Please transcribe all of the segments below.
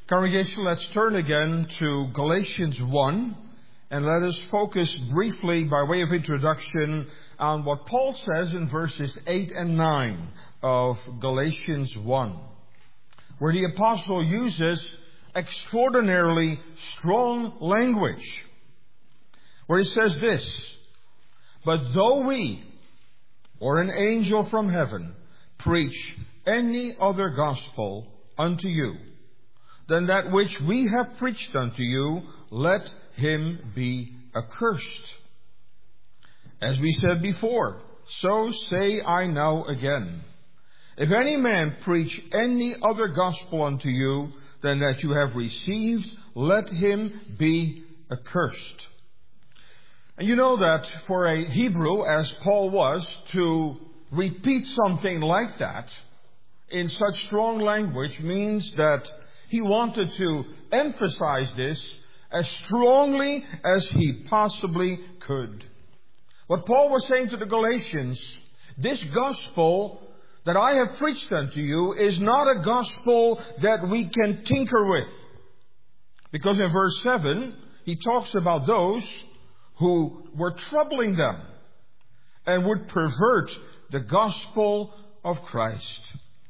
Congregation, let's turn again to Galatians 1, and let us focus briefly, by way of introduction, on what Paul says in verses 8 and 9 of Galatians 1, where the apostle uses extraordinarily strong language, where he says this: "But though we, or an angel from heaven, preach any other gospel unto you than that which we have preached unto you, let him be accursed. As we said before, so say I now again. If any man preach any other gospel unto you than that you have received, let him be accursed." And you know that for a Hebrew, as Paul was, to repeat something like that in such strong language means that he wanted to emphasize this as strongly as he possibly could. What Paul was saying to the Galatians, this gospel that I have preached unto you is not a gospel that we can tinker with. Because in verse 7, he talks about those who were troubling them and would pervert the gospel of Christ.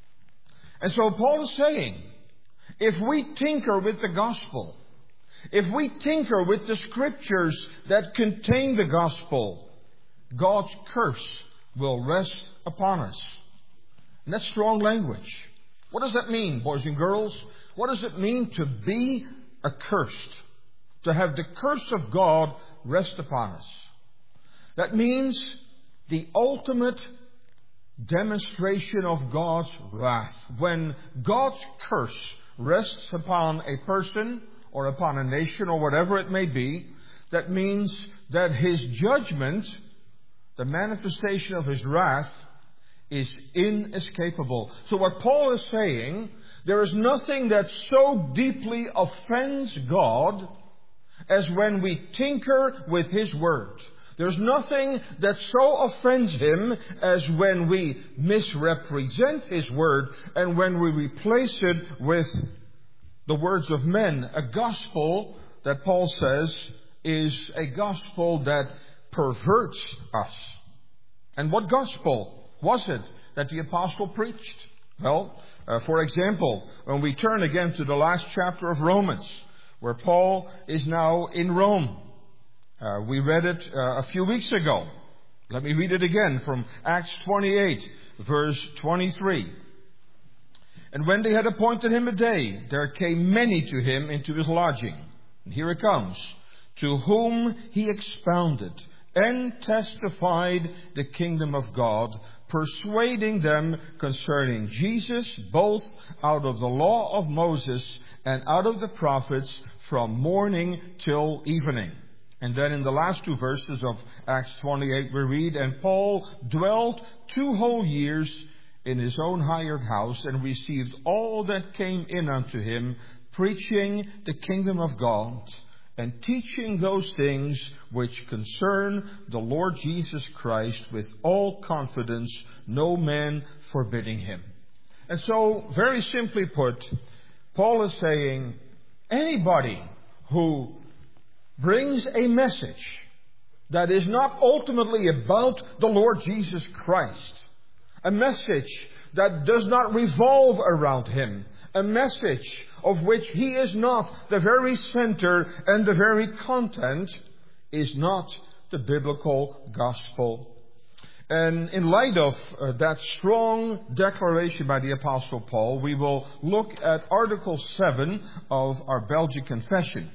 And so Paul is saying, if we tinker with the gospel, if we tinker with the scriptures that contain the gospel, God's curse will rest upon us. And that's strong language. What does that mean, boys and girls? What does it mean to be accursed? To have the curse of God rest upon us. That means the ultimate demonstration of God's wrath. When God's curse rests upon a person or upon a nation or whatever it may be, that means that His judgment, the manifestation of His wrath, is inescapable. So what Paul is saying, there is nothing that so deeply offends God as when we tinker with His Word. There's nothing that so offends Him as when we misrepresent His Word and when we replace it with the words of men. A gospel that Paul says is a gospel that perverts us. And what gospel was it that the apostle preached? Well, for example, when we turn again to the last chapter of Romans, where Paul is now in Rome. We read it a few weeks ago. Let me read it again from Acts 28, verse 23. "And when they had appointed him a day, there came many to him into his lodging." And here it comes. "To whom he expounded and testified the kingdom of God, persuading them concerning Jesus, both out of the law of Moses and out of the prophets, from morning till evening." And then in the last two verses of Acts 28 we read, "And Paul dwelt 2 whole years in his own hired house, and received all that came in unto him, preaching the kingdom of God, and teaching those things which concern the Lord Jesus Christ with all confidence, no man forbidding him." And so, very simply put, Paul is saying, anybody who brings a message that is not ultimately about the Lord Jesus Christ, a message that does not revolve around Him, a message of which He is not the very center and the very content, is not the biblical gospel. And in light of that strong declaration by the Apostle Paul, we will look at Article 7 of our Belgian Confession.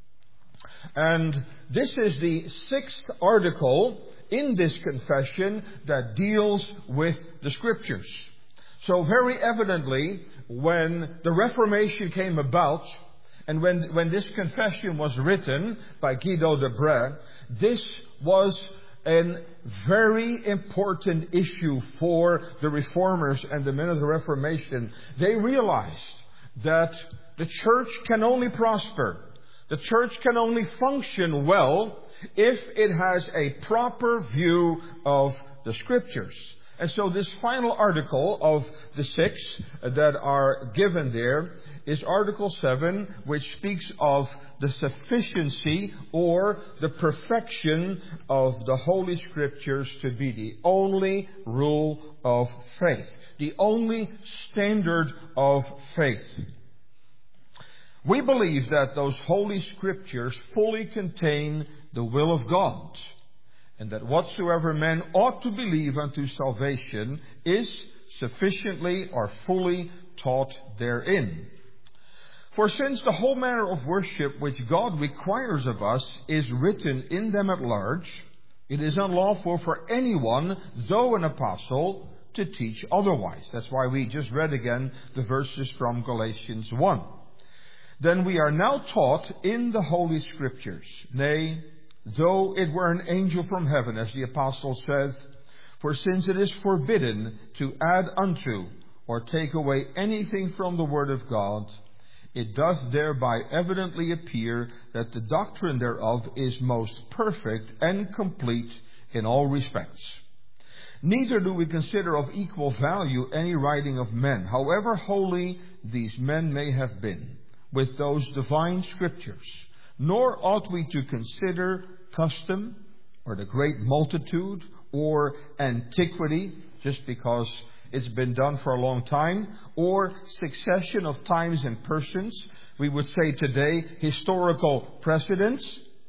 And this is the 6th article in this confession that deals with the Scriptures. So very evidently, when the Reformation came about, and when this confession was written by Guido de Brès, this was a very important issue for the Reformers and the men of the Reformation. They realized that the church can only prosper, the church can only function well if it has a proper view of the Scriptures. And so this final article of the 6 that are given there is Article 7, which speaks of the sufficiency or the perfection of the Holy Scriptures to be the only rule of faith, the only standard of faith. We believe that those Holy Scriptures fully contain the will of God, and that whatsoever men ought to believe unto salvation is sufficiently or fully taught therein. For since the whole manner of worship which God requires of us is written in them at large, it is unlawful for anyone, though an apostle, to teach otherwise. That's why we just read again the verses from Galatians 1. Then we are now taught in the Holy Scriptures, nay, though it were an angel from heaven, as the apostle says, for since it is forbidden to add unto or take away anything from the word of God, it does thereby evidently appear that the doctrine thereof is most perfect and complete in all respects. Neither do we consider of equal value any writing of men, however holy these men may have been, with those divine Scriptures. Nor ought we to consider custom, or the great multitude, or antiquity, just because it's been done for a long time, or succession of times and persons. We would say today historical precedents,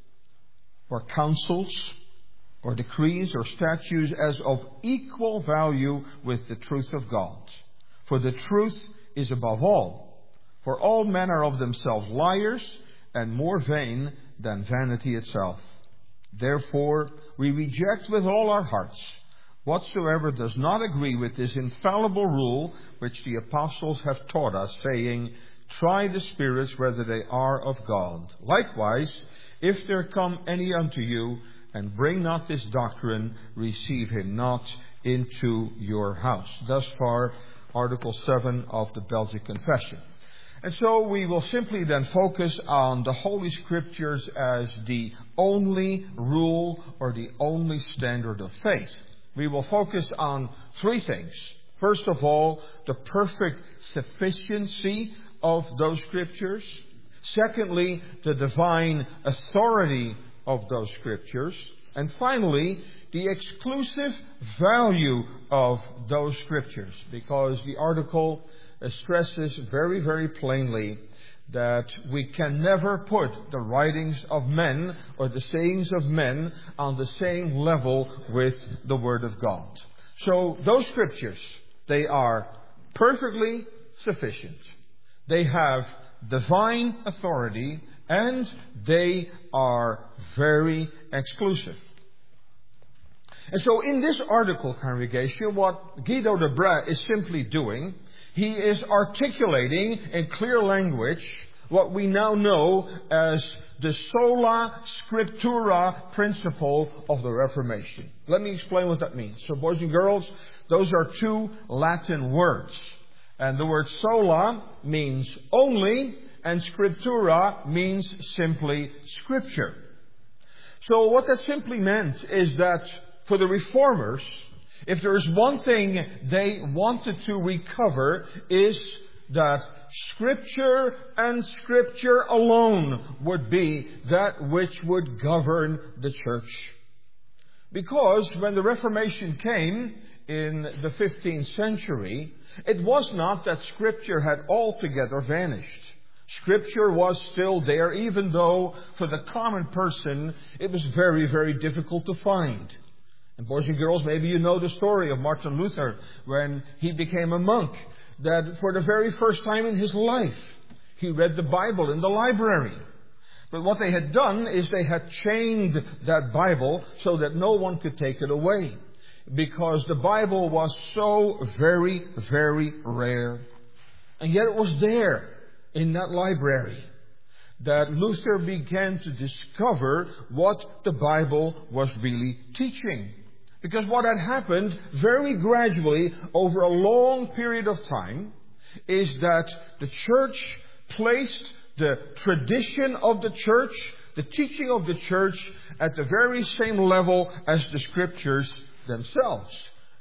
or councils, or decrees, or statutes as of equal value with the truth of God. For the truth is above all. For all men are of themselves liars, and more vain than vanity itself. Therefore, we reject with all our hearts whatsoever does not agree with this infallible rule which the apostles have taught us, saying, try the spirits whether they are of God. Likewise, if there come any unto you, and bring not this doctrine, receive him not into your house. Thus far, Article 7 of the Belgic Confession. And so we will simply then focus on the Holy Scriptures as the only rule or the only standard of faith. We will focus on 3 things. First of all, the perfect sufficiency of those Scriptures. Secondly, the divine authority of those Scriptures. And finally, the exclusive value of those Scriptures, because the article stresses very, very plainly that we can never put the writings of men or the sayings of men on the same level with the Word of God. So those Scriptures, they are perfectly sufficient. They have divine authority, and they are very exclusive. And so in this article, congregation, what Guido de Brès is simply doing, he is articulating in clear language what we now know as the sola scriptura principle of the Reformation. Let me explain what that means. So boys and girls, those are 2 Latin words. And the word sola means only, and scriptura means simply Scripture. So what that simply meant is that for the Reformers, if there is one thing they wanted to recover, is that Scripture and Scripture alone would be that which would govern the church. Because when the Reformation came in the 15th century, it was not that Scripture had altogether vanished. Scripture was still there, even though for the common person it was very, very difficult to find. And boys and girls, maybe you know the story of Martin Luther when he became a monk, that for the very first time in his life, he read the Bible in the library. But what they had done is they had chained that Bible so that no one could take it away, because the Bible was so very, very rare. And yet it was there in that library that Luther began to discover what the Bible was really teaching. Because what had happened very gradually over a long period of time is that the church placed the tradition of the church, the teaching of the church, at the very same level as the Scriptures themselves.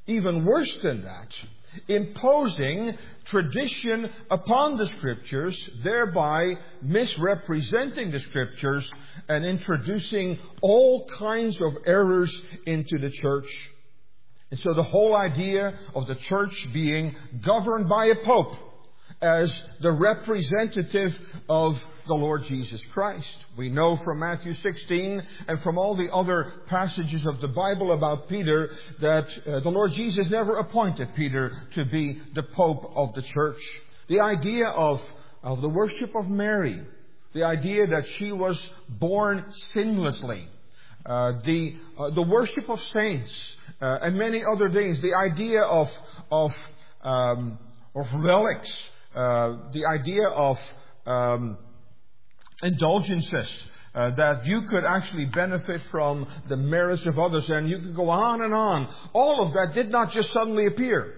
Even worse than that, imposing tradition upon the Scriptures, thereby misrepresenting the Scriptures and introducing all kinds of errors into the church. And so the whole idea of the church being governed by a pope as the representative of the Lord Jesus Christ. We know from Matthew 16 and from all the other passages of the Bible about Peter that the Lord Jesus never appointed Peter to be the pope of the church. The idea of the worship of Mary, the idea that she was born sinlessly, the worship of saints, and many other things, the idea of relics, the idea of indulgences, that you could actually benefit from the merits of others, and you could go on and on. All of that did not just suddenly appear.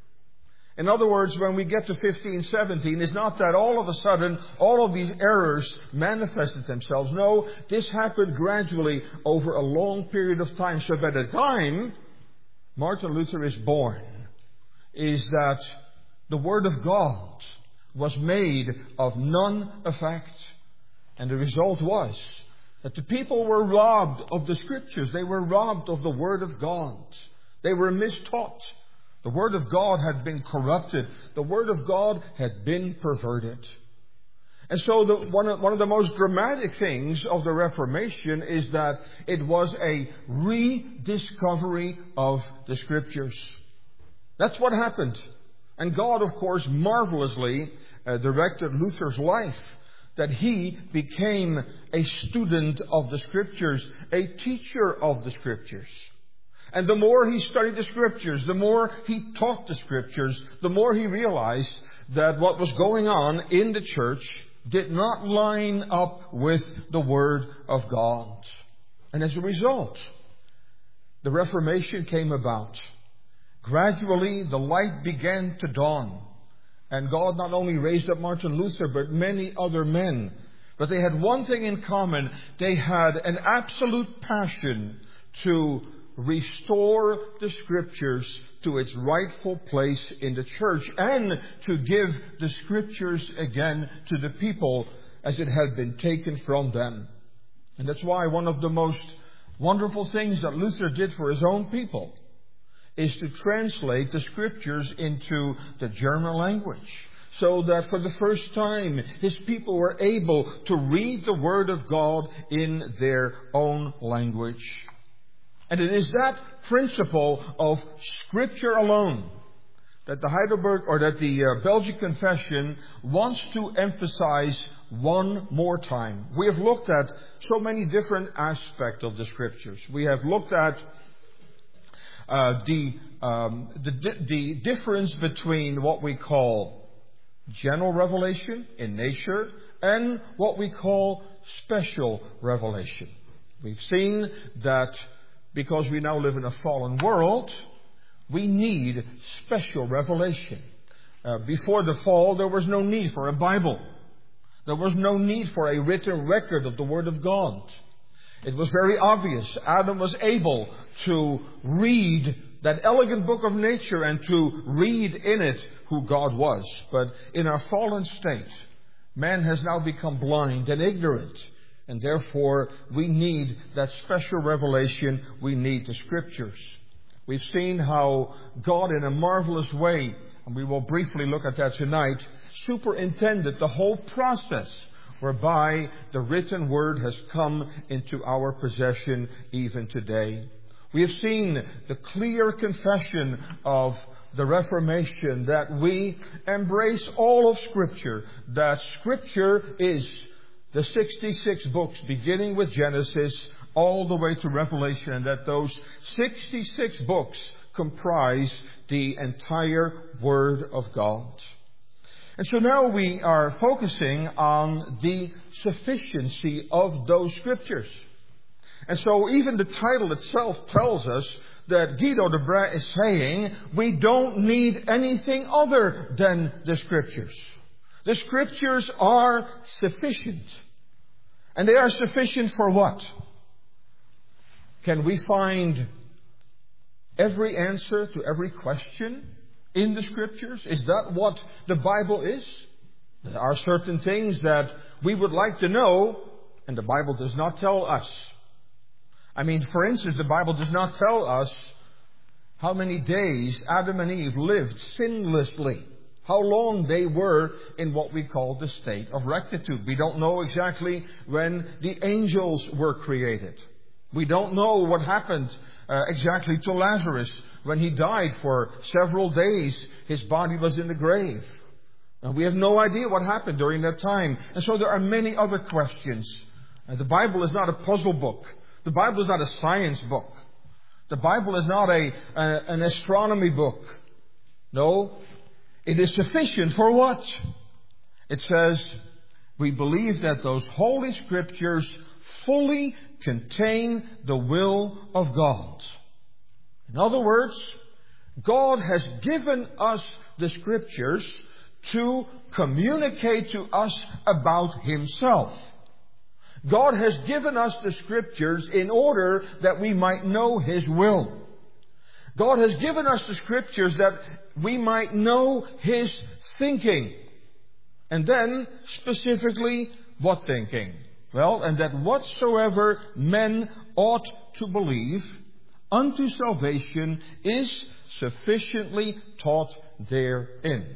In other words, when we get to 15, 17, it's not that all of a sudden all of these errors manifested themselves. No, this happened gradually over a long period of time. So by the time Martin Luther is born, is that the Word of God was made of none effect. And the result was that the people were robbed of the Scriptures. They were robbed of the Word of God. They were mistaught. The Word of God had been corrupted. The Word of God had been perverted. And so one of the most dramatic things of the Reformation is that it was a rediscovery of the Scriptures. That's what happened. And God, of course, marvelously directed Luther's life, that he became a student of the Scriptures, a teacher of the Scriptures. And the more he studied the Scriptures, the more he taught the Scriptures, the more he realized that what was going on in the church did not line up with the Word of God. And as a result, the Reformation came about. Gradually, the light began to dawn. And God not only raised up Martin Luther, but many other men. But they had one thing in common. They had an absolute passion to restore the Scriptures to its rightful place in the church, and to give the Scriptures again to the people as it had been taken from them. And that's why one of the most wonderful things that Luther did for his own people is to translate the Scriptures into the German language, so that for the first time his people were able to read the Word of God in their own language. And it is that principle of Scripture alone that the Heidelberg, or that the Belgic Confession wants to emphasize one more time. We have looked at so many different aspects of the Scriptures. We have looked at the difference between what we call general revelation in nature and what we call special revelation. We've seen that because we now live in a fallen world, we need special revelation. Before the fall, there was no need for a Bible. There was no need for a written record of the Word of God. It was very obvious. Adam was able to read that elegant book of nature and to read in it who God was. But in our fallen state, man has now become blind and ignorant. And therefore, we need that special revelation. We need the Scriptures. We've seen how God, in a marvelous way, and we will briefly look at that tonight, superintended the whole process whereby the written Word has come into our possession even today. We have seen the clear confession of the Reformation that we embrace all of Scripture, that Scripture is the 66 books beginning with Genesis all the way to Revelation, and that those 66 books comprise the entire Word of God. And so now we are focusing on the sufficiency of those Scriptures. And so even the title itself tells us that Guido de Brès is saying we don't need anything other than the Scriptures. The Scriptures are sufficient. And they are sufficient for what? Can we find every answer to every question in the Scriptures? Is that what the Bible is? There are certain things that we would like to know, and the Bible does not tell us. For instance, the Bible does not tell us how many days Adam and Eve lived sinlessly. How long they were in what we call the state of rectitude. We don't know exactly when the angels were created. We don't know what happened exactly to Lazarus when he died for several days. His body was in the grave. And we have no idea what happened during that time. And so there are many other questions. The Bible is not a puzzle book. The Bible is not a science book. The Bible is not an astronomy book. No, it is sufficient for what? It says, we believe that those Holy Scriptures fully contain the will of God. In other words, God has given us the Scriptures to communicate to us about Himself. God has given us the Scriptures in order that we might know His will. God has given us the Scriptures that we might know His thinking. And then, specifically, what thinking? Well, and that whatsoever men ought to believe unto salvation is sufficiently taught therein.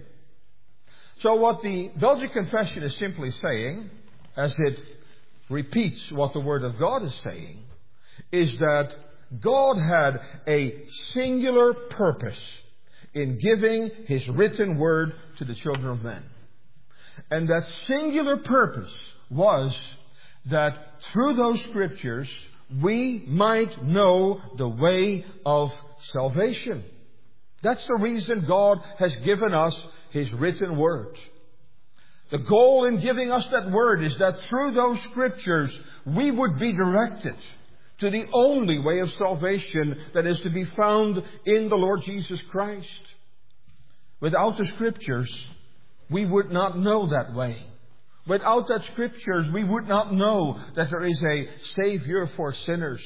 So what the Belgic Confession is simply saying, as it repeats what the Word of God is saying, is that God had a singular purpose in giving His written Word to the children of men. And that singular purpose was that through those Scriptures we might know the way of salvation. That's the reason God has given us His written Word. The goal in giving us that Word is that through those Scriptures we would be directed to the only way of salvation that is to be found in the Lord Jesus Christ. Without the Scriptures, we would not know that way. Without that Scriptures, we would not know that there is a Savior for sinners.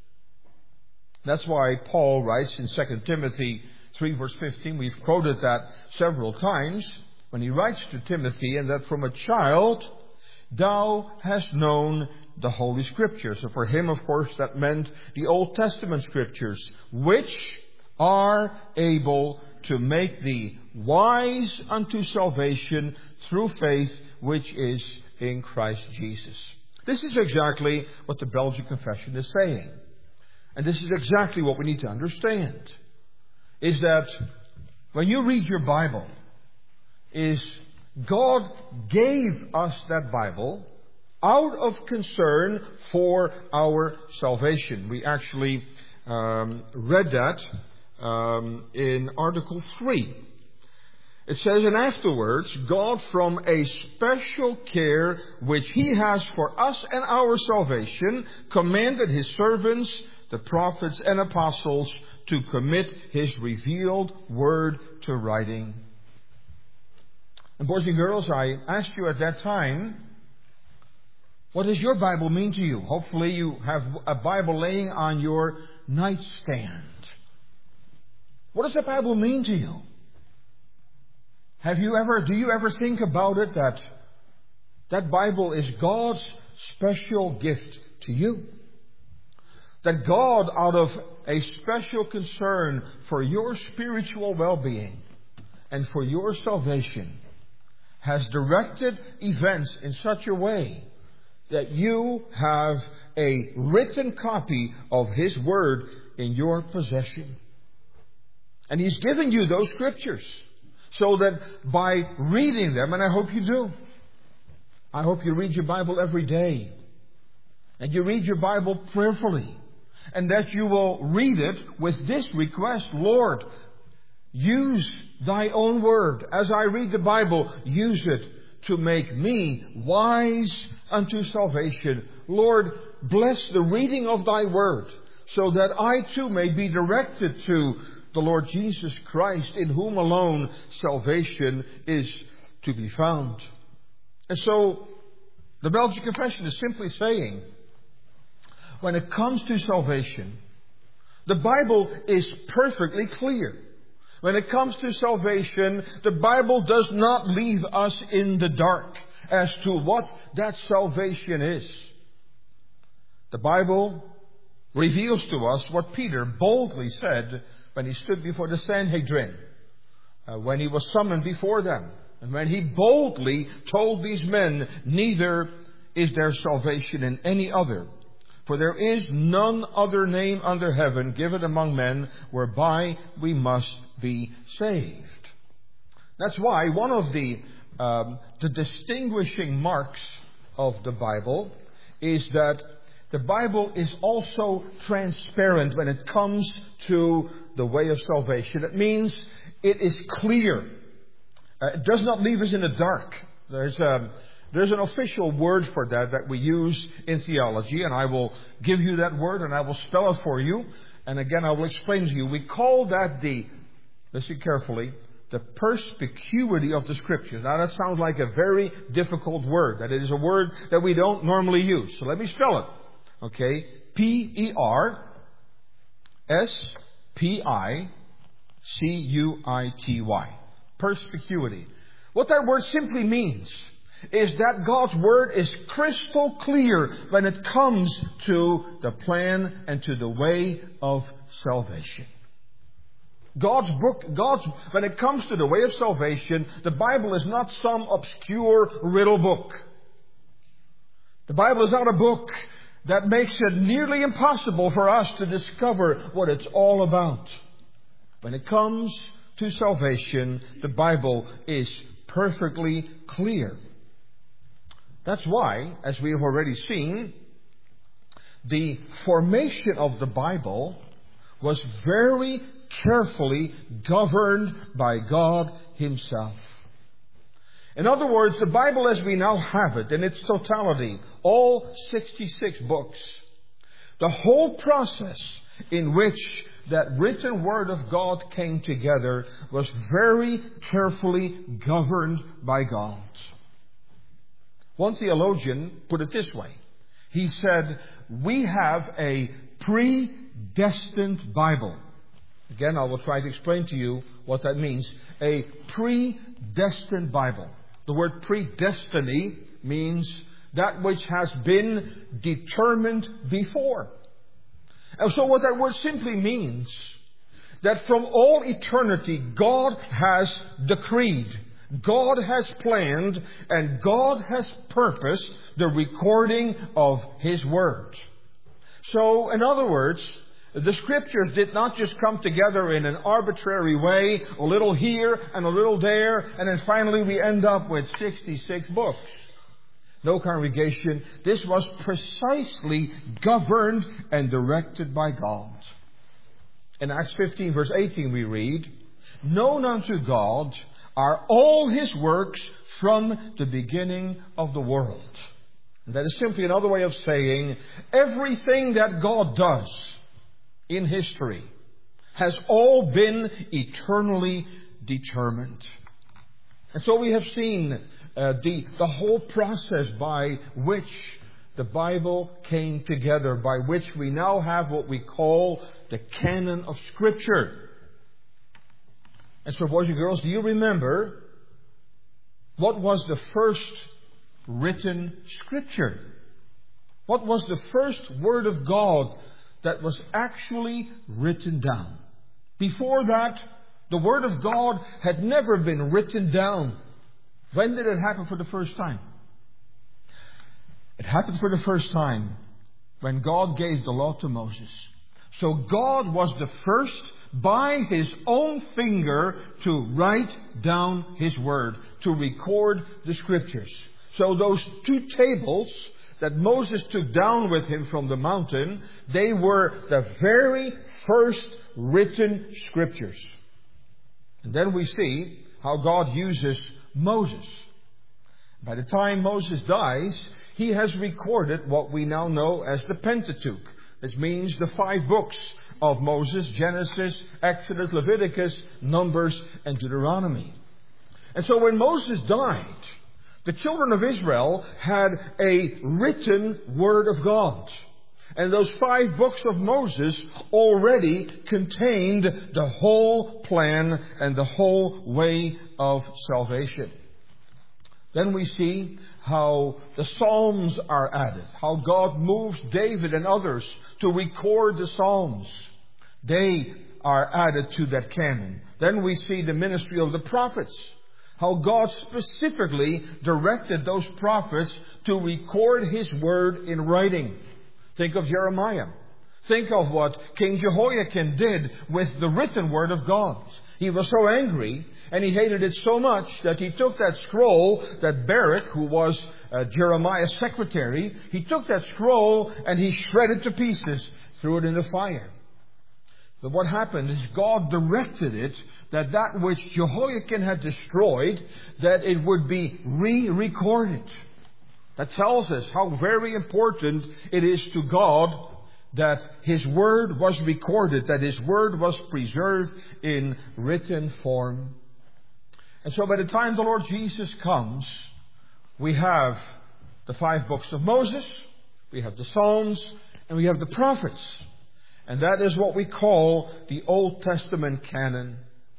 That's why Paul writes in 2 Timothy 3 verse 15, we've quoted that several times, when he writes to Timothy, and that from a child thou hast known the Holy Scriptures. So for him, of course, that meant the Old Testament Scriptures, which are able to make thee wise unto salvation through faith which is in Christ Jesus. This is exactly what the Belgic Confession is saying. And this is exactly what we need to understand. Is that when you read your Bible, is God gave us that Bible out of concern for our salvation. We actually read that in Article 3. It says, and afterwards, God from a special care which He has for us and our salvation, commanded His servants, the prophets and apostles, to commit His revealed word to writing. And boys and girls, I asked you at that time, what does your Bible mean to you? Hopefully you have a Bible laying on your nightstand. What does the Bible mean to you? Do you ever think about it that that Bible is God's special gift to you? That God, out of a special concern for your spiritual well-being and for your salvation, has directed events in such a way that you have a written copy of His Word in your possession. And He's given you those Scriptures so that by reading them, and I hope you do, I hope you read your Bible every day, and you read your Bible prayerfully, and that you will read it with this request: Lord, use Thy own word. As I read the Bible, use it to make me wise unto salvation. Lord, bless the reading of Thy word, so that I too may be directed to the Lord Jesus Christ, in whom alone salvation is to be found. And so, the Belgic Confession is simply saying, when it comes to salvation, The Bible is perfectly clear. When it comes to salvation, the Bible does not leave us in the dark as to what that salvation is. The Bible reveals to us what Peter boldly said when he stood before the Sanhedrin, when he was summoned before them, and when he boldly told these men, "Neither is there salvation in any other. For there is none other name under heaven given among men whereby we must be saved." That's why one of the distinguishing marks of the Bible is that the Bible is also transparent when it comes to the way of salvation. It means it is clear. It does not leave us in the dark. There's an official word for that we use in theology, and I will give you that word and I will spell it for you. And again, I will explain to you. We call that listen carefully, the perspicuity of the Scriptures. Now that sounds like a very difficult word. That it is a word that we don't normally use. So let me spell it. Okay. Perspicuity. Perspicuity. What that word simply means is that God's Word is crystal clear when it comes to the plan and to the way of salvation. When it comes to the way of salvation, the Bible is not some obscure riddle book. The Bible is not a book that makes it nearly impossible for us to discover what it's all about. When it comes to salvation, the Bible is perfectly clear. That's why, as we have already seen, the formation of the Bible was very carefully governed by God Himself. In other words, the Bible as we now have it in its totality, all 66 books, the whole process in which that written Word of God came together was very carefully governed by God. One theologian put it this way. He said, "We have a predestined Bible." Again, I will try to explain to you what that means. A predestined Bible. The word predestiny means that which has been determined before. And so what that word simply means, that from all eternity, God has decreed, God has planned, and God has purposed the recording of His Word. So, in other words, the Scriptures did not just come together in an arbitrary way, a little here and a little there, and then finally we end up with 66 books. No, congregation, this was precisely governed and directed by God. In Acts 15 verse 18 we read, "Known unto God are all His works from the beginning of the world." And that is simply another way of saying everything that God does in history has all been eternally determined. And so we have seen the whole process by which the Bible came together, by which we now have what we call the canon of Scripture. And so, boys and girls, do you remember what was the first written Scripture? What was the first Word of God that was actually written down? Before that, the Word of God had never been written down. When did it happen for the first time? It happened for the first time when God gave the law to Moses. So God was the first by His own finger to write down His Word, to record the Scriptures. So those 2 tables that Moses took down with him from the mountain, they were the very first written Scriptures. And then we see how God uses Moses. By the time Moses dies, he has recorded what we now know as the Pentateuch. This means the 5 books of Moses: Genesis, Exodus, Leviticus, Numbers, and Deuteronomy. And so when Moses died, the children of Israel had a written Word of God. And those 5 books of Moses already contained the whole plan and the whole way of salvation. Then we see how the Psalms are added, how God moves David and others to record the Psalms. They are added to that canon. Then we see the ministry of the prophets, how God specifically directed those prophets to record His word in writing. Think of Jeremiah. Think of what King Jehoiakim did with the written word of God. He was so angry and he hated it so much that he took that scroll that Baruch, who was Jeremiah's secretary, he took that scroll and he shredded to pieces, threw it in the fire. But what happened is God directed it that which Jehoiakim had destroyed, that it would be re-recorded. That tells us how very important it is to God that His Word was recorded, that His Word was preserved in written form. And so by the time the Lord Jesus comes, we have the 5 books of Moses, we have the Psalms, and we have the prophets. And that is what we call the Old Testament canon.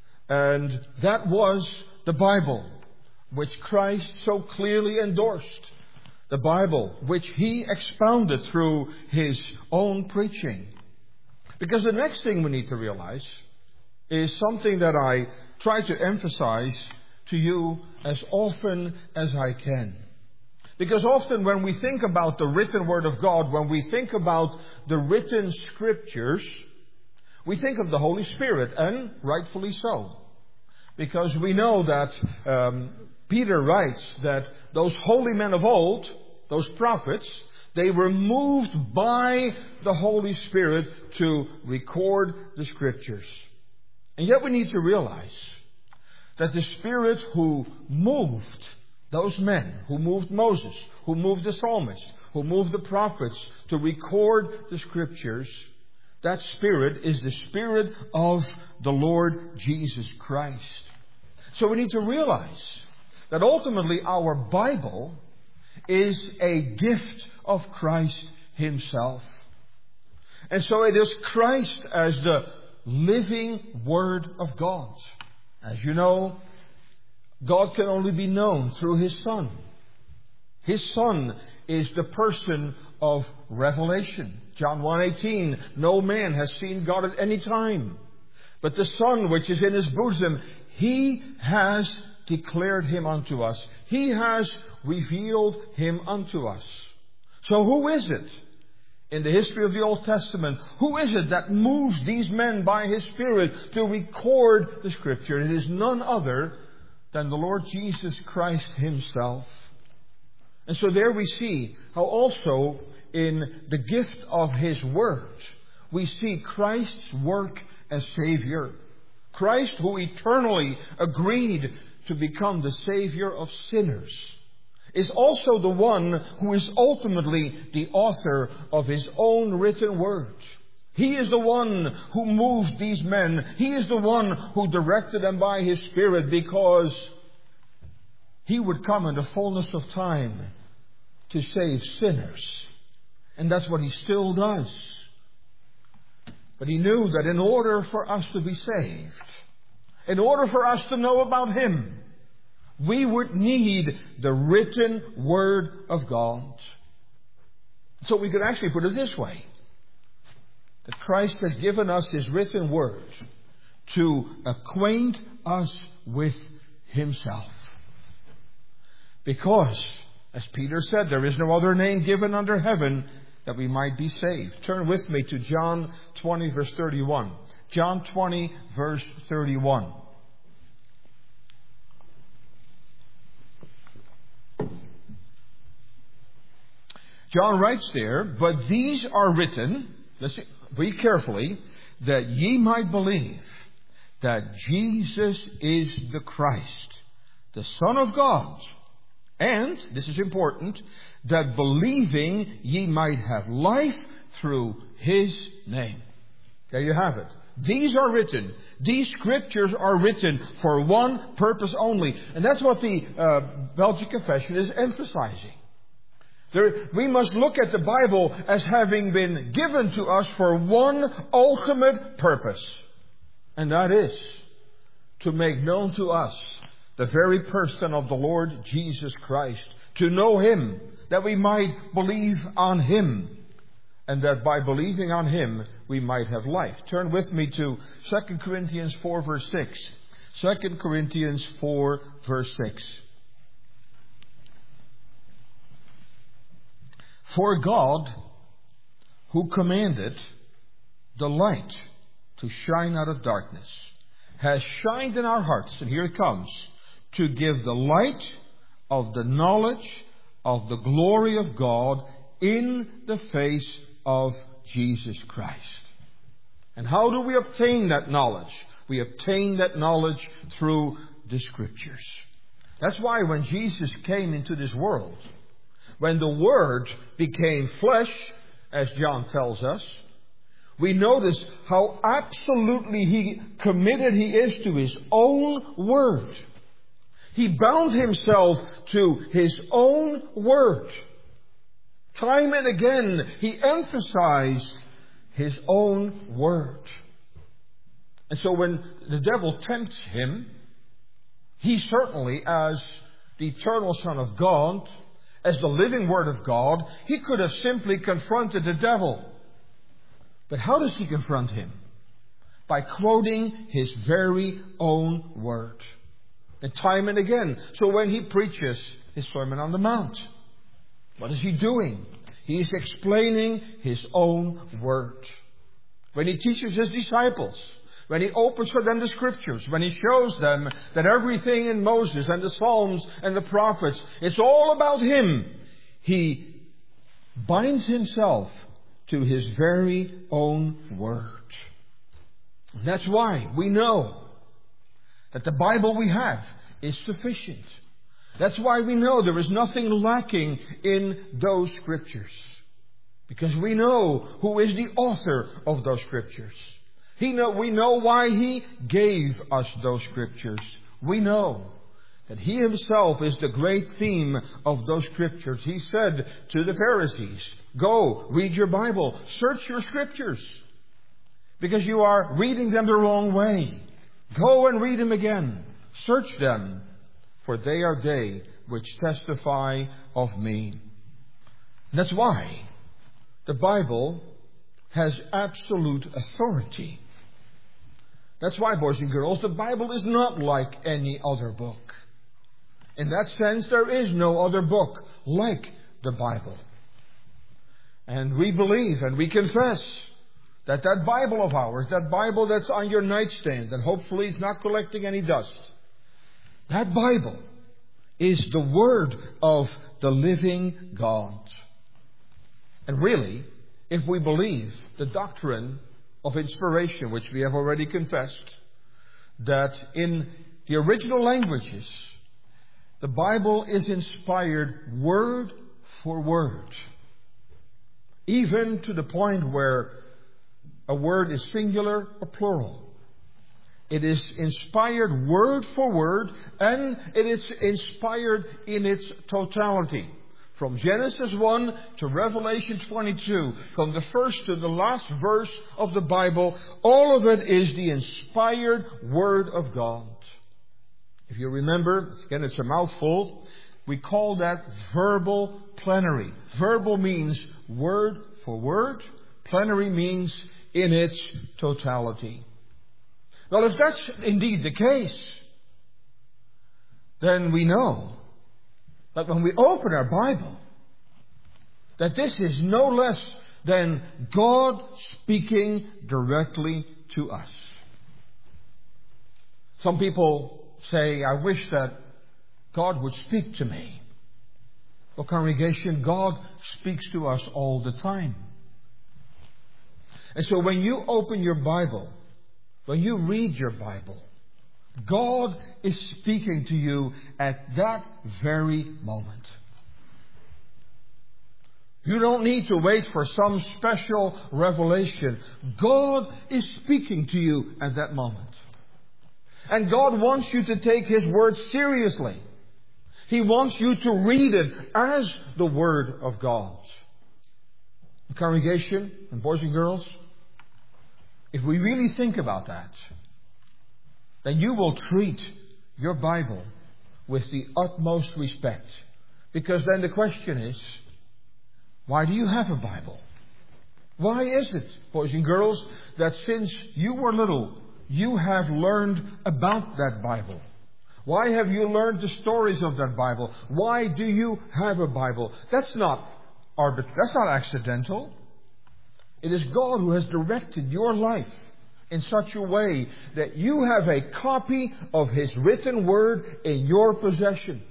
And that was the Bible, which Christ so clearly endorsed. The Bible, which He expounded through His own preaching. Because the next thing we need to realize is something that I try to emphasize to you as often as I can. Because often when we think about the written Word of God, when we think about the written Scriptures, we think of the Holy Spirit, and rightfully so. Because we know that Peter writes that those holy men of old, those prophets, they were moved by the Holy Spirit to record the Scriptures. And yet we need to realize that the Spirit who moved those men, who moved Moses, who moved the psalmists, who moved the prophets to record the Scriptures, that Spirit is the Spirit of the Lord Jesus Christ. So we need to realize that ultimately our Bible is a gift of Christ Himself. And so it is Christ as the living Word of God. As you know, God can only be known through His Son. His Son is the person of revelation. John 1:18, no man has seen God at any time, but the Son which is in His bosom, He has declared Him unto us. He has revealed Him unto us. So who is it in the history of the Old Testament? Who is it that moves these men by His Spirit to record the Scripture? It is none other than the Lord Jesus Christ Himself. And so there we see how also in the gift of His Word, we see Christ's work as Savior. Christ, who eternally agreed to become the Savior of sinners, is also the one who is ultimately the author of His own written Word. He is the one who moved these men. He is the one who directed them by His Spirit, because He would come in the fullness of time to save sinners. And that's what He still does. But He knew that in order for us to be saved, in order for us to know about Him, we would need the written Word of God. So we could actually put it this way, that Christ has given us His written Word to acquaint us with Himself. Because, as Peter said, there is no other name given under heaven that we might be saved. Turn with me to John 20, verse 31. John 20, verse 31. John writes there, but these are written, listen, read carefully, that ye might believe that Jesus is the Christ, the Son of God, and, this is important, that believing ye might have life through His name. There you have it. These are written. These Scriptures are written for one purpose only. And that's what the Belgian Confession is emphasizing. We must look at the Bible as having been given to us for one ultimate purpose. And that is to make known to us the very person of the Lord Jesus Christ. To know Him, that we might believe on Him. And that by believing on Him, we might have life. Turn with me to 2 Corinthians 4 verse 6. 2 Corinthians 4 verse 6. For God, who commanded the light to shine out of darkness, has shined in our hearts, and here it comes, to give the light of the knowledge of the glory of God in the face of Jesus Christ. And how do we obtain that knowledge? We obtain that knowledge through the Scriptures. That's why when Jesus came into this world, when the Word became flesh, as John tells us, we notice how absolutely committed He is to His own Word. He bound Himself to His own Word. Time and again, He emphasized His own Word. And so when the devil tempts Him, He certainly, as the eternal Son of God, as the living Word of God, He could have simply confronted the devil. But how does He confront him? By quoting His very own Word. And time and again. So when He preaches His Sermon on the Mount, what is He doing? He is explaining His own Word. When He teaches His disciples, when He opens for them the Scriptures, when He shows them that everything in Moses and the Psalms and the prophets, it's all about Him, He binds Himself to His very own Word. That's why we know that the Bible we have is sufficient. That's why we know there is nothing lacking in those Scriptures. Because we know who is the author of those Scriptures. We know why He gave us those Scriptures. We know that He Himself is the great theme of those Scriptures. He said to the Pharisees, go, read your Bible, search your Scriptures, because you are reading them the wrong way. Go and read them again. Search them, for they are they which testify of me. And that's why the Bible has absolute authority. That's why, boys and girls, the Bible is not like any other book. In that sense, there is no other book like the Bible. And we believe and we confess that Bible of ours, that Bible that's on your nightstand, and hopefully is not collecting any dust, that Bible is the Word of the living God. And really, if we believe the doctrine of inspiration, which we have already confessed, that in the original languages, the Bible is inspired word for word, even to the point where a word is singular or plural. It is inspired word for word, and it is inspired in its totality. From Genesis 1 to Revelation 22, from the first to the last verse of the Bible, all of it is the inspired Word of God. If you remember, again it's a mouthful, we call that verbal plenary. Verbal means word for word. Plenary means in its totality. Well, if that's indeed the case, then we know that when we open our Bible, that this is no less than God speaking directly to us. Some people say, I wish that God would speak to me. Well, congregation, God speaks to us all the time. And so when you open your Bible, when you read your Bible, God is speaking to you at that very moment. You don't need to wait for some special revelation. God is speaking to you at that moment. And God wants you to take His word seriously. He wants you to read it as the Word of God. Congregation and boys and girls, if we really think about that, then you will treat your Bible with the utmost respect. Because then the question is, why do you have a Bible? Why is it, boys and girls, that since you were little, you have learned about that Bible? Why have you learned the stories of that Bible? Why do you have a Bible? That's not accidental. It is God who has directed your life in such a way that you have a copy of His written Word in your possession.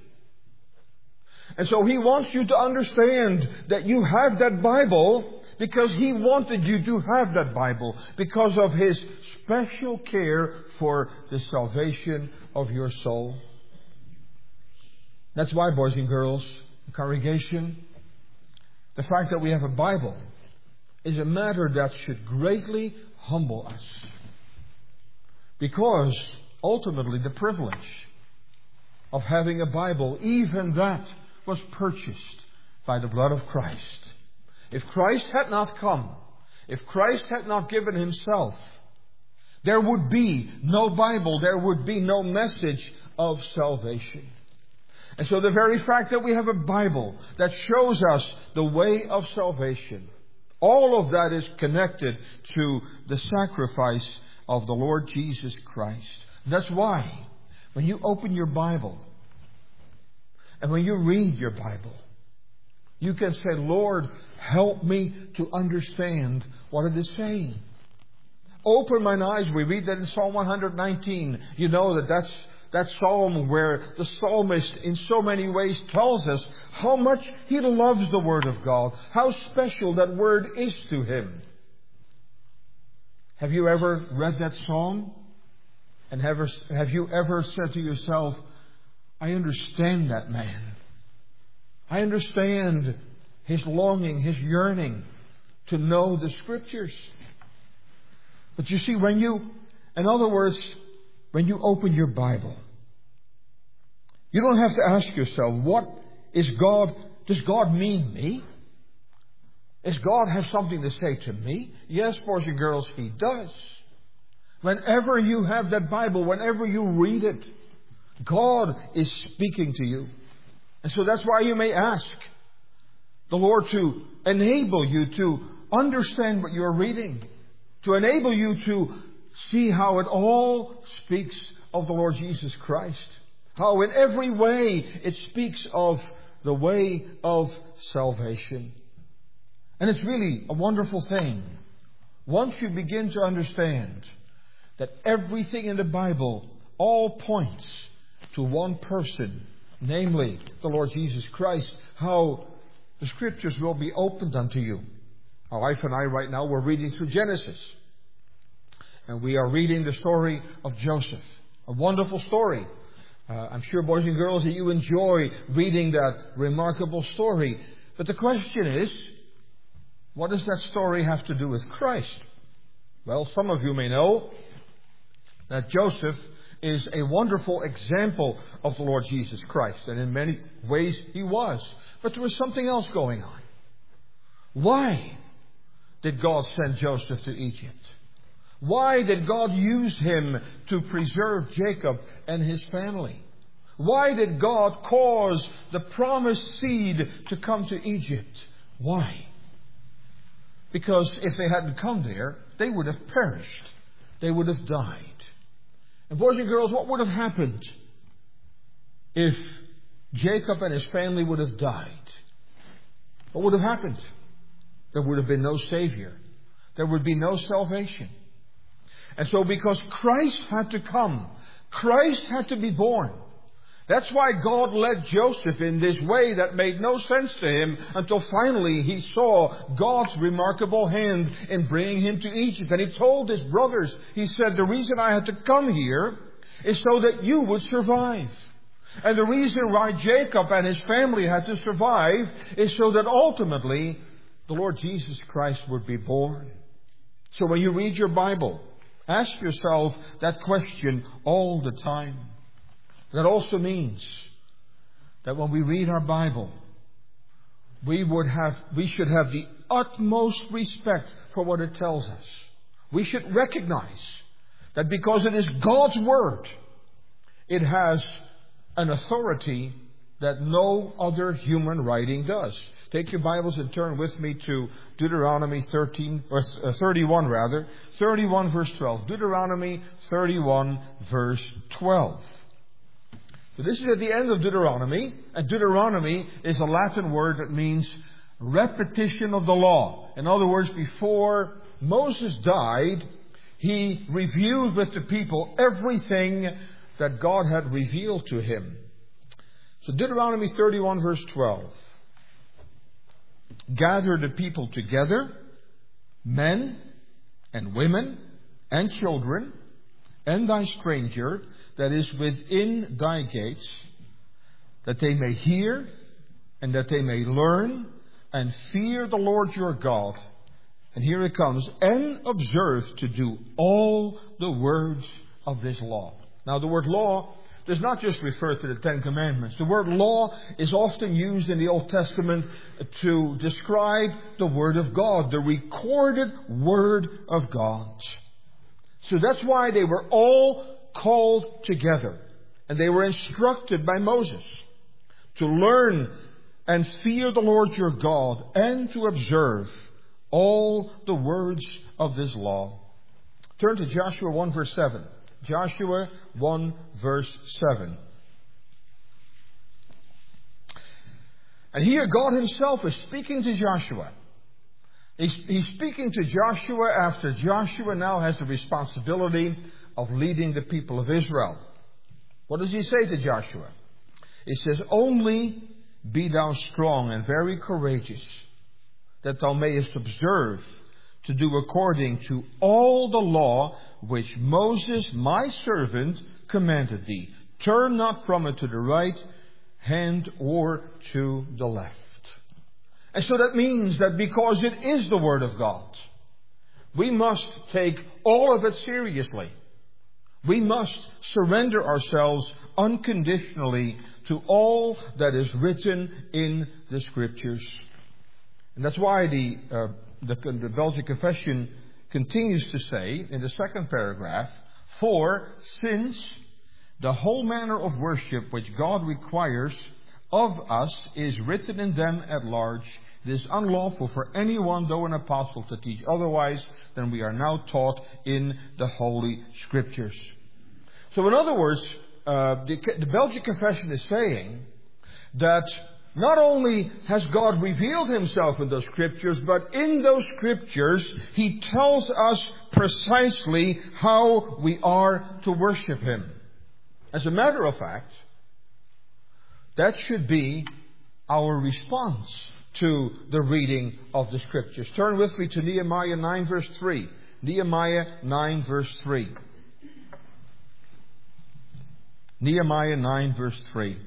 And so He wants you to understand that you have that Bible because He wanted you to have that Bible because of His special care for the salvation of your soul. That's why, boys and girls, congregation, the fact that we have a Bible is a matter that should greatly humble us. Because ultimately the privilege of having a Bible, even that was purchased by the blood of Christ. If Christ had not come, if Christ had not given Himself, there would be no Bible, there would be no message of salvation. And so the very fact that we have a Bible that shows us the way of salvation, all of that is connected to the sacrifice of the Lord Jesus Christ. That's why when you open your Bible and when you read your Bible, you can say, Lord, help me to understand what it is saying. Open mine eyes. We read that in Psalm 119. You know that's that psalm where the psalmist in so many ways tells us how much he loves the Word of God, how special that Word is to him. Have you ever read that psalm? And have you ever said to yourself, I understand that man. I understand his longing, his yearning to know the Scriptures. But you see, when you open your Bible, you don't have to ask yourself, does God mean me? Does God have something to say to me? Yes, boys and girls, He does. Whenever you have that Bible, whenever you read it, God is speaking to you. And so that's why you may ask the Lord to enable you to understand what you're reading, to enable you to see how it all speaks of the Lord Jesus Christ. How in every way it speaks of the way of salvation. And it's really a wonderful thing once you begin to understand that everything in the Bible all points to one person, namely the Lord Jesus Christ, how the Scriptures will be opened unto you. My wife and I right now, we're reading through Genesis. And we are reading the story of Joseph. A wonderful story. I'm sure, boys and girls, that you enjoy reading that remarkable story. But the question is, what does that story have to do with Christ? Well, some of you may know that Joseph is a wonderful example of the Lord Jesus Christ. And in many ways he was. But there was something else going on. Why did God send Joseph to Egypt? Why did God use him to preserve Jacob and his family? Why did God cause the promised seed to come to Egypt? Why? Because if they hadn't come there, they would have perished. They would have died. And boys and girls, what would have happened if Jacob and his family would have died? What would have happened? There would have been no Savior. There would be no salvation. And so because Christ had to come, Christ had to be born. That's why God led Joseph in this way that made no sense to him until finally he saw God's remarkable hand in bringing him to Egypt. And he told his brothers, he said, the reason I had to come here is so that you would survive. And the reason why Jacob and his family had to survive is so that ultimately the Lord Jesus Christ would be born. So when you read your Bible, ask yourself that question all the time. That also means that when we read our Bible, we should have the utmost respect for what it tells us. We should recognize that because it is God's Word, it has an authority that no other human writing does. Take your Bibles and turn with me to Deuteronomy 31 verse 12. Deuteronomy 31 verse 12. So this is at the end of Deuteronomy, and Deuteronomy is a Latin word that means repetition of the law. In other words, before Moses died, he reviewed with the people everything that God had revealed to him. So Deuteronomy 31 verse 12. Gather the people together, men and women and children, and thy stranger that is within thy gates, that they may hear and that they may learn and fear the Lord your God. And here it comes, and observe to do all the words of this law. Now the word law does not just refer to the Ten Commandments. The word law is often used in the Old Testament to describe the Word of God, the recorded Word of God. So that's why they were all called together. And they were instructed by Moses to learn and fear the Lord your God and to observe all the words of this law. Turn to Joshua 1 verse 7. Joshua 1 verse 7. And here God Himself is speaking to Joshua. He's speaking to Joshua after Joshua now has the responsibility of leading the people of Israel. What does He say to Joshua? He says, only be thou strong and very courageous, that thou mayest observe to do according to all the law which Moses my servant commanded thee. Turn not from it to the right hand or to the left. And so that means that because it is the Word of God, we must take all of it seriously. We must surrender ourselves unconditionally to all that is written in the Scriptures. And that's why the Belgian Confession continues to say in the second paragraph, for since the whole manner of worship which God requires of us is written in them at large, it is unlawful for anyone, though an apostle, to teach otherwise than we are now taught in the Holy Scriptures. So in other words, the Belgian Confession is saying that not only has God revealed Himself in those Scriptures, but in those Scriptures He tells us precisely how we are to worship Him. As a matter of fact, that should be our response to the reading of the Scriptures. Turn with me to Nehemiah 9 verse 3. Nehemiah 9 verse 3. Nehemiah 9 verse 3.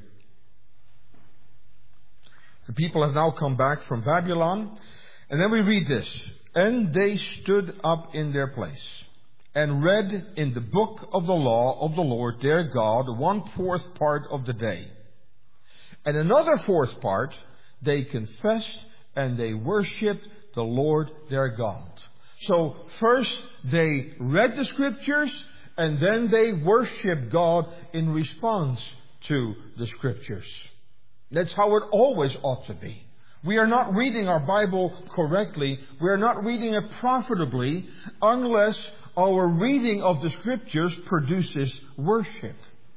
The people have now come back from Babylon. And then we read this. And they stood up in their place and read in the book of the law of the Lord their God 1/4 part of the day. And another 4th part they confessed and they worshipped the Lord their God. So first they read the Scriptures and then they worshiped God in response to the Scriptures. That's how it always ought to be. We are not reading our Bible correctly. We are not reading it profitably unless our reading of the Scriptures produces worship.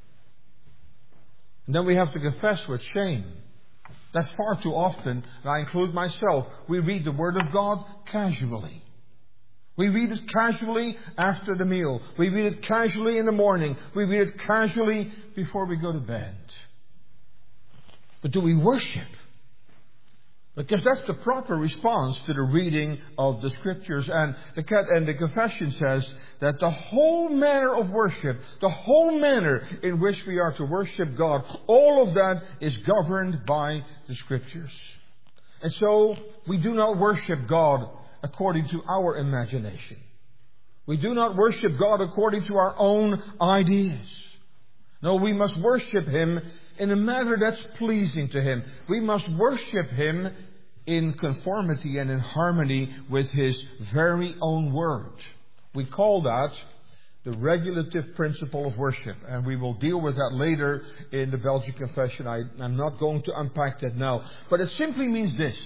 And then we have to confess with shame that far too often, and I include myself, we read the Word of God casually. We read it casually after the meal. We read it casually in the morning. We read it casually before we go to bed. But do we worship? Because that's the proper response to the reading of the Scriptures. And the confession says that the whole manner of worship, the whole manner in which we are to worship God, all of that is governed by the Scriptures. And so we do not worship God according to our imagination. We do not worship God according to our own ideas. No, we must worship Him in a manner that's pleasing to Him. We must worship Him in conformity and in harmony with His very own Word. We call that the regulative principle of worship, and we will deal with that later in the Belgian Confession. I'm not going to unpack that now. But it simply means this.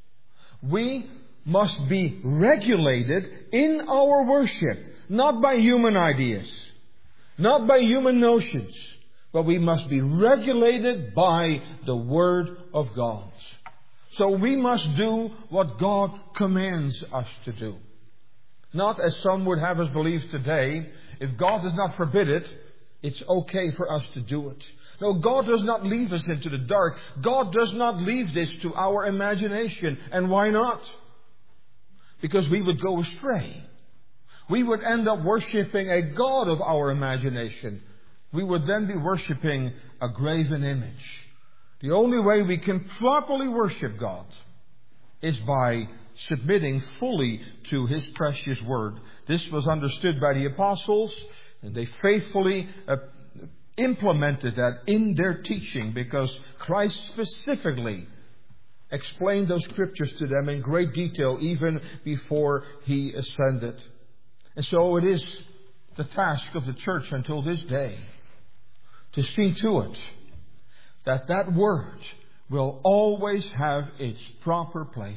We must be regulated in our worship, not by human ideas, not by human notions, but we must be regulated by the Word of God. So we must do what God commands us to do. Not as some would have us believe today, if God does not forbid it, it's okay for us to do it. No, God does not leave us into the dark. God does not leave this to our imagination. And why not? Because we would go astray. We would end up worshipping a God of our imagination. We would then be worshipping a graven image. The only way we can properly worship God is by submitting fully to His precious Word. This was understood by the apostles, and they faithfully implemented that in their teaching, because Christ specifically explained those scriptures to them in great detail even before He ascended. And so it is the task of the church until this day to see to it that that Word will always have its proper place.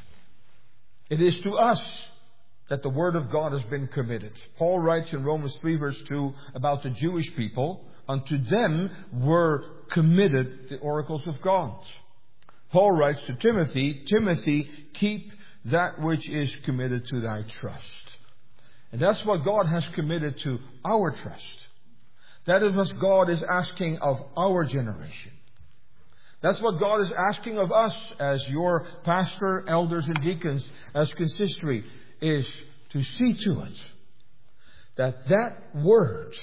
It is to us that the Word of God has been committed. Paul writes in Romans 3 verse 2 about the Jewish people, unto them were committed the oracles of God. Paul writes to Timothy, Timothy, keep that which is committed to thy trust. And that's what God has committed to our trust. That is what God is asking of our generation. That's what God is asking of us as your pastor, elders and deacons, as consistory, is to see to it that that Word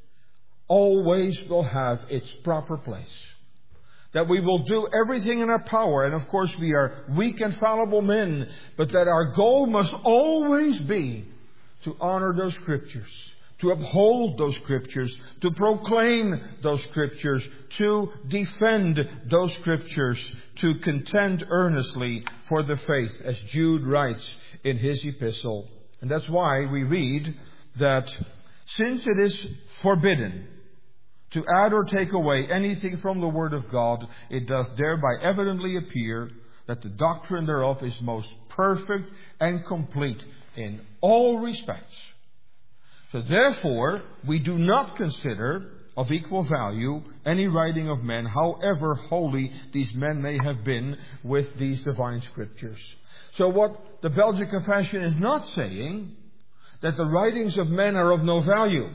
always will have its proper place. That we will do everything in our power, and of course we are weak and fallible men, but that our goal must always be to honor those Scriptures, to uphold those Scriptures, to proclaim those Scriptures, to defend those Scriptures, to contend earnestly for the faith, as Jude writes in his epistle. And that's why we read that since it is forbidden to add or take away anything from the Word of God, it doth thereby evidently appear that the doctrine thereof is most perfect and complete in all respects. So therefore, we do not consider of equal value any writing of men, however holy these men may have been with these divine Scriptures. So what the Belgian Confession is not saying, that the writings of men are of no value.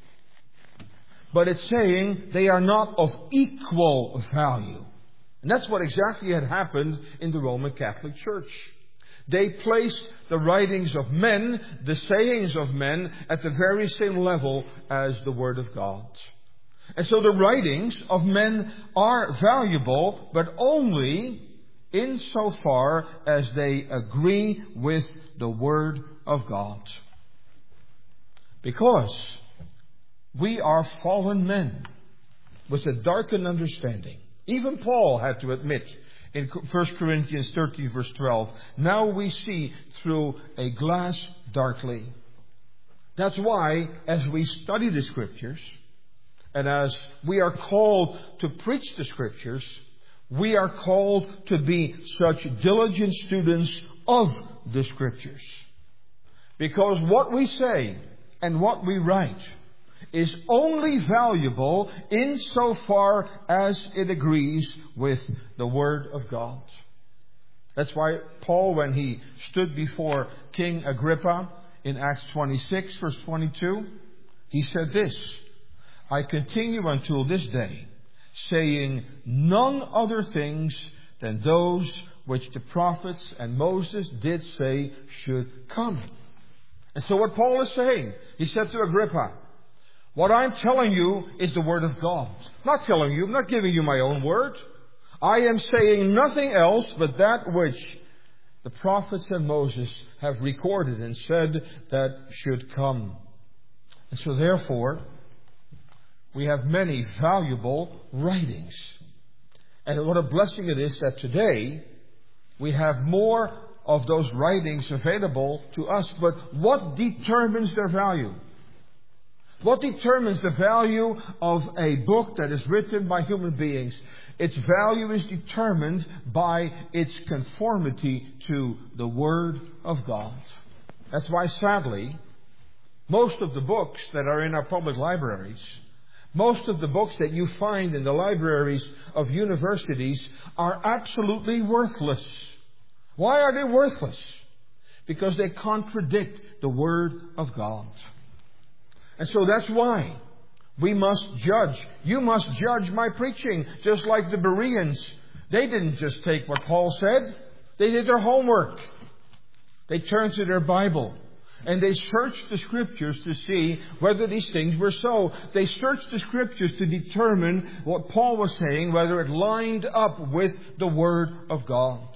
But it's saying they are not of equal value. And that's what exactly had happened in the Roman Catholic Church. They placed the writings of men, the sayings of men, at the very same level as the Word of God. And so the writings of men are valuable, but only insofar as they agree with the Word of God. Because we are fallen men with a darkened understanding. Even Paul had to admit in 1 Corinthians 13 verse 12, now we see through a glass darkly. That's why as we study the Scriptures, and as we are called to preach the Scriptures, we are called to be such diligent students of the Scriptures. Because what we say and what we write is only valuable insofar as it agrees with the Word of God. That's why Paul, when he stood before King Agrippa in Acts 26 verse 22, he said this, I continue until this day, saying none other things than those which the prophets and Moses did say should come. And so what Paul is saying, he said to Agrippa, what I'm telling you is the Word of God. I'm not giving you my own word. I am saying nothing else but that which the prophets and Moses have recorded and said that should come. And so therefore, we have many valuable writings. And what a blessing it is that today we have more of those writings available to us. But what determines their value? What determines the value of a book that is written by human beings? Its value is determined by its conformity to the Word of God. That's why, sadly, most of the books that are in our public libraries, most of the books that you find in the libraries of universities are absolutely worthless. Why are they worthless? Because they contradict the Word of God. And so that's why we must judge. You must judge my preaching, just like the Bereans. They didn't just take what Paul said. They did their homework. They turned to their Bible. And they searched the Scriptures to see whether these things were so. They searched the Scriptures to determine what Paul was saying, whether it lined up with the Word of God.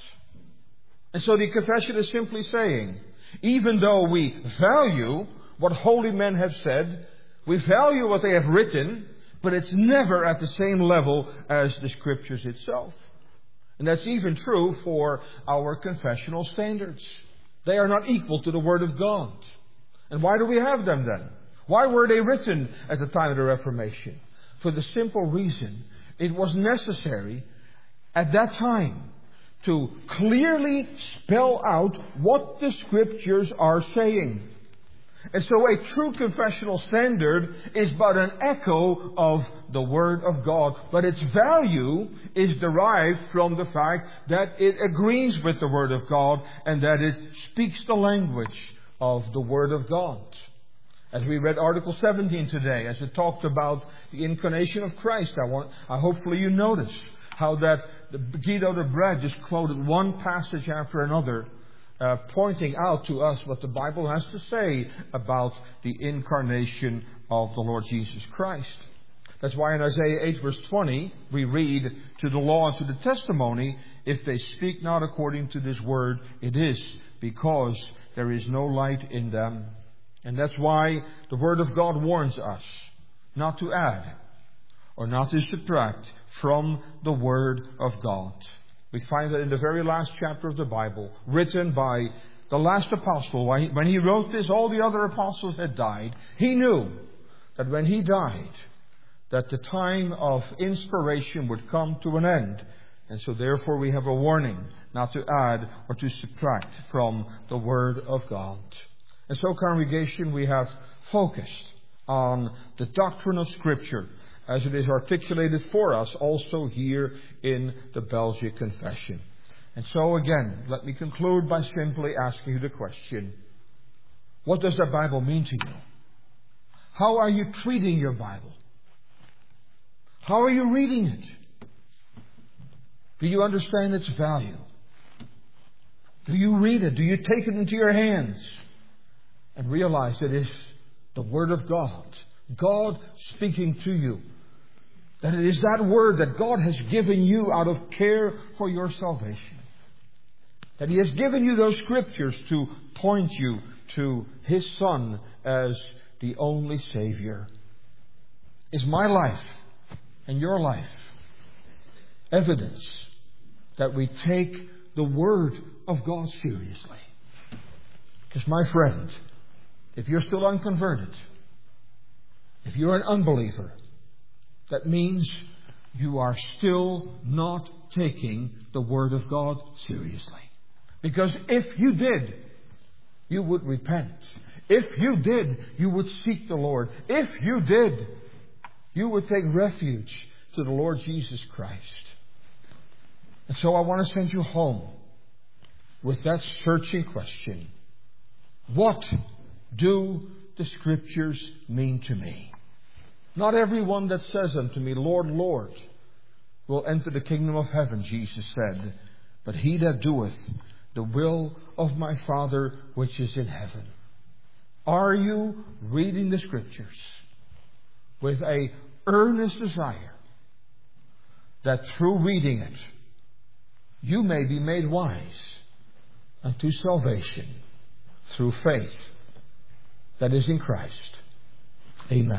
And so the confession is simply saying, even though we value what holy men have said, we value what they have written, but it's never at the same level as the Scriptures itself. And that's even true for our confessional standards. They are not equal to the Word of God. And why do we have them then? Why were they written at the time of the Reformation? For the simple reason it was necessary at that time to clearly spell out what the Scriptures are saying. And so a true confessional standard is but an echo of the Word of God. But its value is derived from the fact that it agrees with the Word of God and that it speaks the language of the Word of God. As we read Article 17 today, as it talked about the incarnation of Christ, hopefully you notice how that Guido de Brett just quoted one passage after another, pointing out to us what the Bible has to say about the incarnation of the Lord Jesus Christ. That's why in Isaiah 8 verse 20 we read, "To the law and to the testimony, if they speak not according to this word, it is because there is no light in them." And that's why the Word of God warns us not to add or not to subtract from the Word of God. We find that in the very last chapter of the Bible, written by the last apostle. When he wrote this, all the other apostles had died. He knew that when he died, that the time of inspiration would come to an end. And so therefore we have a warning not to add or to subtract from the Word of God. And so, congregation, we have focused on the doctrine of Scripture as it is articulated for us also here in the Belgic Confession. And so again, let me conclude by simply asking you the question, what does the Bible mean to you? How are you treating your Bible? How are you reading it? Do you understand its value? Do you read it? Do you take it into your hands and realize it is the Word of God? God speaking to you. That it is that Word that God has given you out of care for your salvation. That He has given you those Scriptures to point you to His Son as the only Savior. Is my life and your life evidence that we take the Word of God seriously? Because my friend, if you're still unconverted, if you're an unbeliever, that means you are still not taking the Word of God seriously. Because if you did, you would repent. If you did, you would seek the Lord. If you did, you would take refuge to the Lord Jesus Christ. And so I want to send you home with that searching question. What do the Scriptures mean to me? Not everyone that says unto me, Lord, Lord, will enter the kingdom of heaven, Jesus said, but he that doeth the will of my Father which is in heaven. Are you reading the Scriptures with an earnest desire that through reading it, you may be made wise unto salvation through faith that is in Christ? Amen.